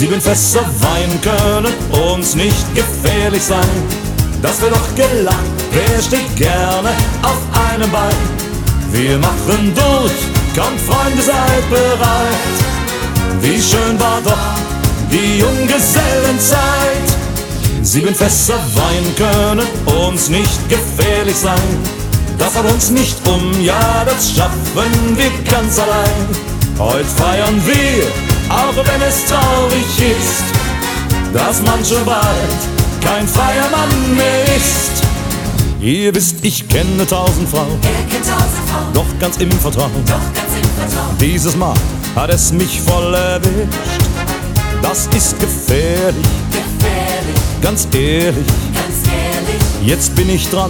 7 Fässer Wein können uns nicht gefährlich sein. Das wird doch gelacht, wer steht gerne auf einem Bein? Wir machen durch, kommt Freunde, seid bereit. Wie schön war doch die Junggesellenzeit. 7 Fässer Wein können uns nicht gefährlich sein. Das haut uns nicht ja, das schaffen wir ganz allein. Heute feiern wir, auch wenn es traurig ist, dass man schon bald kein freier Mann mehr ist. Ihr wisst, ich kenne 1000 Frauen, doch ganz im Vertrauen. Dieses Mal hat es mich voll erwischt. Das ist gefährlich, ganz ehrlich. Jetzt bin ich dran,